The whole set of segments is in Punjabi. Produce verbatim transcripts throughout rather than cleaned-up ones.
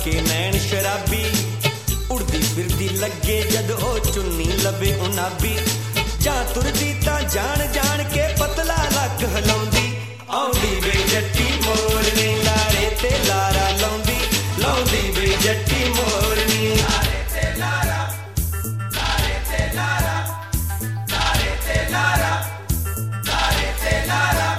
ਕੇ ਨੈਣ ਸ਼ਰਾਬੀ ਉੜਦੀ ਫਿਰਦੀ ਲੱਗੇ ਜਦ ਉਹ ਚੁੰਨੀ ਲਵੇ ਉਨਾਬੀ ਜਾਂ ਤੁਰਦੀ ਤਾਂ ਜਾਣ ਜਾਣ ਕੇ ਪਤਲਾ ਲੱਕ ਹਿਲਾਉਂਦੀ ਆਉਂਦੀ ਵੇ ਜੱਟੀ ਮੋਰਨੀ ਲਾਰੇ ਤੇ ਲਾਰਾ ਲਾਉਂਦੀ ਲਾਉਂਦੀ ਵੇ ਜੱਟੀ ਮੋਰਨੀ ਲਾਰੇ ਤੇ ਲਾਰਾ ਲਾਰੇ ਤੇ ਲਾਰਾ ਲਾਰੇ ਤੇ ਲਾਰਾ ਲਾਰੇ ਤੇ ਲਾਰਾ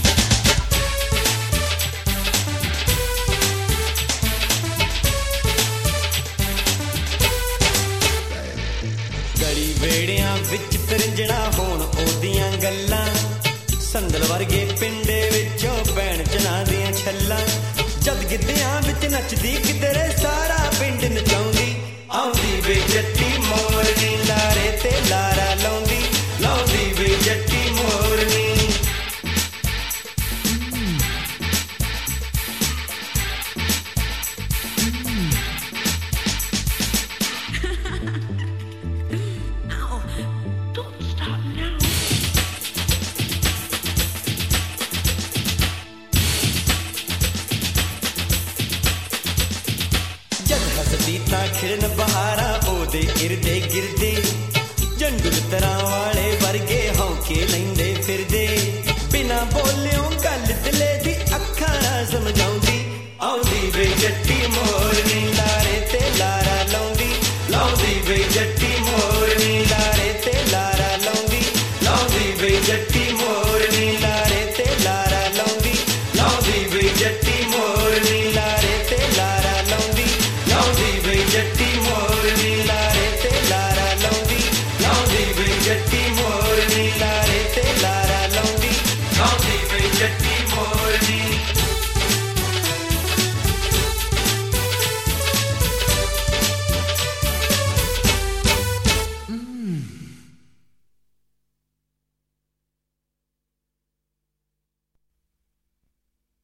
ਗਲੀ ਵੇੜਿਆਂ ਵਿੱਚ ਤਰਿੰਜਣਾ ਹੋਣ ਉਹਦੀਆਂ ਗੱਲਾਂ ਸੰਦਲ ਵਰਗੇ ਪਿੰਡੇ ਵਿੱਚੋਂ ਪੈਣ ਚਨਾ ਦੀਆਂ ਛੱਲਾਂ ਜਦ ਗਿੱਧਿਆਂ ਵਿੱਚ ਨੱਚਦੀ ਕਿਧਰੇ ਸਾਰਾ ਪਿੰਡ ਨਚਾਉਂਦੀ ਆਉਂਦੀ ਵੇ ਜੱਟੀ ਮੋਰਨੀ ਲਾਰੇ ਤੇ ਲਾਰਾ ਲਾਉਂਦੀ ਲਾਉਂਦੀ ਵੇ ਜੱਟੀ ਮੋਰਨੀ ਜਦ ਹੱਸਦੀ ਤਾਂ ਖਿੜਨ ਬਹਾਰਾਂ ਉਹਦੇ ਇਰਦੇ ਗਿਰਦੇ